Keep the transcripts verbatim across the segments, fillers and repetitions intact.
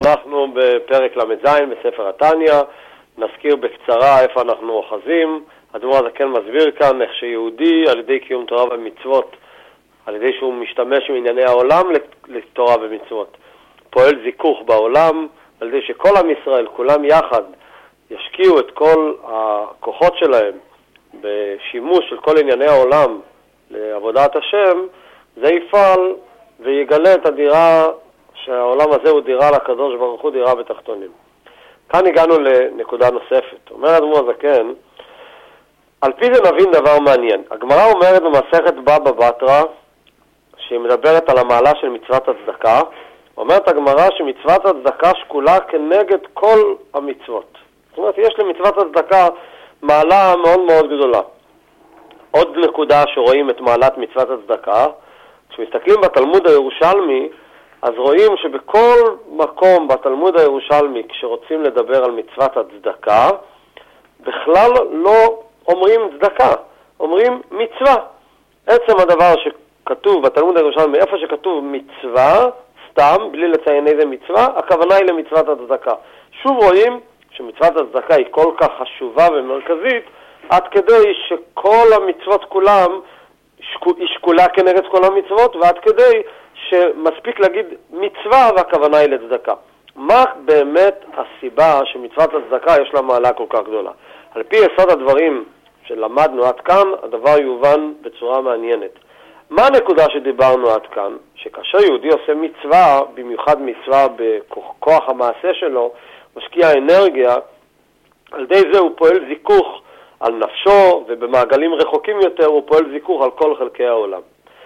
אנחנו בפרק למד-זין בספר התניא, נזכיר בקצרה איפה אנחנו אוחזים. האדמו"ר הזקן מסביר כאן איך שיהודי על ידי קיום תורה ומצוות, על ידי שהוא משתמש מענייני העולם לתורה ומצוות, פועל זיכוך בעולם, על ידי שכל עם ישראל, כולם יחד, ישקיעו את כל הכוחות שלהם בשימוש של כל ענייני העולם לעבודת השם, זה יפעל ויגלה את הדירה, שהעולם הזה הוא דירה לקדוש ברוך הוא, דירה בתחתונים. כאן הגענו לנקודה נוספת. אומר האדמו"ר הזקן, על פי זה נבין דבר מעניין. הגמרא אומרת במסכת בבא בתרא, שהיא מדברת על המעלה של מצוות הצדקה, אומרת הגמרא שמצוות הצדקה שקולה כנגד כל המצוות. זאת אומרת, יש למצוות הצדקה מעלה מאוד מאוד גדולה. עוד נקודה שרואים את מעלת מצוות הצדקה, כשמסתכלים בתלמוד הירושלמי, אז רואים שבכל מקום בתלמוד הירושלמי, כשרוצים לדבר על מצוות הצדקה, בכלל לא אומרים צדקה, אומרים מצווה. עצם הדבר שכתוב בתלמוד הירושלמי, איפה שכתוב מצווה, סתם, בלי לציין איזה מצווה, הכוונה היא למצוות הצדקה. שוב רואים שמצוות הצדקה היא כל כך חשובה ומרכזית, עד כדי שכל המצוות כולם היא שקולה כנגד כל המצוות, ועד כדי שמספיק להגיד מצווה והכוונה היא לצדקה. מה באמת הסיבה שמצוות הצדקה יש לה מעלה כל כך גדולה? על פי יסוד הדברים שלמדנו עד כאן, הדבר יובן בצורה מעניינת. מה הנקודה שדיברנו עד כאן? שכאשר יהודי עושה מצווה, במיוחד מצווה בכוח המעשה שלו, משקיע אנרגיה, על ידי זה הוא פועל זיכוך על נפשו, ובמעגלים רחוקים יותר הוא פועל זיכוך על כל חלקי העולם.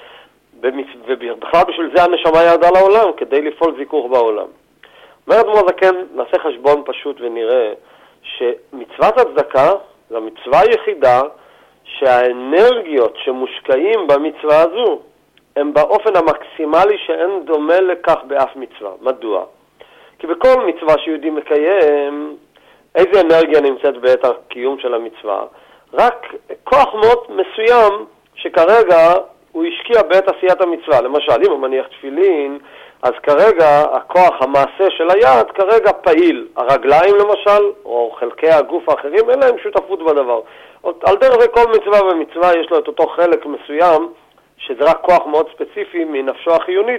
ובכלל בשביל זה הנשמה ירדה לעולם, כדי לפעול זיכוך בעולם. אומר האדמו"ר הזקן, נעשה חשבון פשוט ונראה שמצוות הצדקה זו המצווה היחידה שהאנרגיות שמושקעים במצווה הזו הם באופן המקסימלי שאין דומה לכך באף מצווה. מדוע? כי בכל מצווה שיהודי מקיים, איזה אנרגיה נמצאת בעת הקיום של המצווה? רק כוח מאוד מסוים שכרגע הוא השקיע בעת עשיית המצווה. למשל, אם הוא מניח תפילין, אז כרגע הכוח המעשה של היד כרגע פעיל. הרגליים למשל, או חלקי הגוף האחרים, אין להם שותפות בדבר. על דרך זה כל מצווה ומצווה יש לו את אותו חלק מסוים, שזה רק כוח מאוד ספציפי מנפשו החיונית,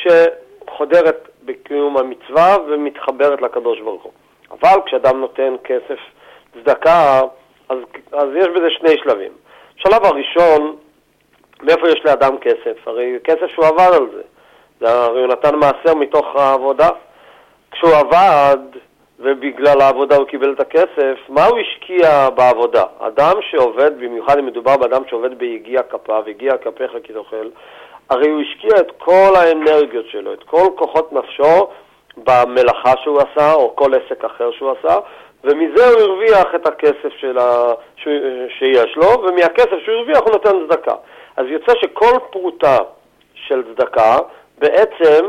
שחודרת בקיום המצווה ומתחברת לקדוש ברוך הוא. אבל כשאדם נותן כסף צדקה, אז, אז יש בזה שני שלבים. שלב הראשון, מאיפה יש לאדם כסף? הרי כסף שהוא עבד על זה. הרי הוא נתן מעשר מתוך העבודה. כשהוא עבד, ובגלל העבודה הוא קיבל את הכסף, מה הוא השקיע בעבודה? אדם שעובד, במיוחד אם מדובר באדם שעובד ביגיע כפיו, הגיע כפיך כי תאכל, הרי הוא השקיע את כל האנרגיות שלו, את כל כוחות נפשו, במלאכה שהוא עשה, או כל עסק אחר שהוא עשה, ומזה הוא הרוויח את הכסף שלה, ש... שיש לו, ומהכסף שהוא הרוויח הוא נותן צדקה. אז יוצא שכל פרוטה של צדקה, בעצם,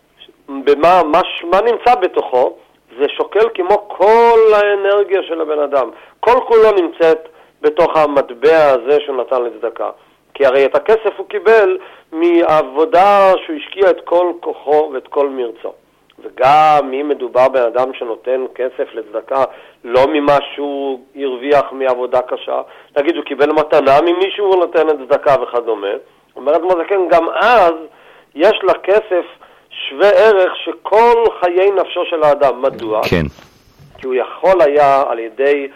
במה, מה, מה נמצא בתוכו, זה שוקל כמו כל האנרגיה של הבן אדם. כל כולו נמצאת בתוך המטבע הזה שהוא נתן לצדקה. כי הרי את הכסף הוא קיבל מעבודה שהוא השקיע את כל כוחו ואת כל מרצו. וגם אם מדובר באדם שנותן כסף לצדקה, לא ממה שהוא הרוויח מעבודה קשה, נגיד הוא קיבל מתנה ממישהו הוא נותן את צדקה וכדומה, אומרת מזקן, גם אז יש לכסף שווה ערך שכל חיי נפשו של האדם. מדוע? כן. כי הוא יכול היה על ידי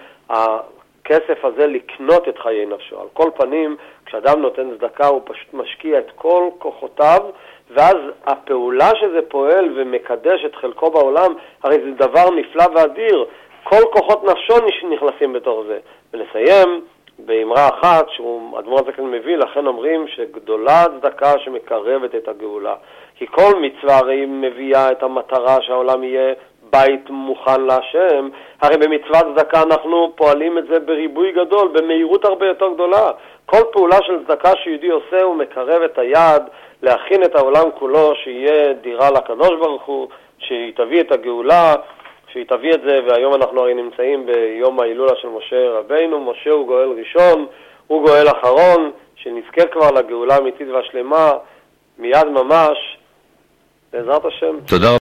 הכסף הזה לקנות את חיי נפשו. על כל פנים, כשאדם נותן צדקה הוא פשוט משקיע את כל כוחותיו, ואז הפעולה שזה פועל ומקדש את חלקו בעולם, הרי זה דבר נפלא ואדיר. כל כוחות נפשו נכנסים בתוך זה. ונסיים באמרה אחת שהאדמו"ר הזקן מביא, לכן אומרים שגדולה צדקה שמקרבת את הגאולה. כי כל מצווה הרי מביאה את המטרה שהעולם יהיה בית מוכן להשם. הרי במצוות צדקה אנחנו פועלים את זה בריבוי גדול, במהירות הרבה יותר גדולה. כל פעולה של צדקה שיהודי עושה הוא מקרב את היד להכין את העולם כולו שיהיה דירה לקדוש ברוך הוא, שהיא תביא את הגאולה, שהיא תביא את זה. והיום אנחנו הרי נמצאים ביום ההילולה של משה רבינו. משה הוא גואל ראשון, הוא גואל אחרון, שנזכה כבר לגאולה האמיתית והשלמה מיד ממש, בעזרת השם. תודה רבה.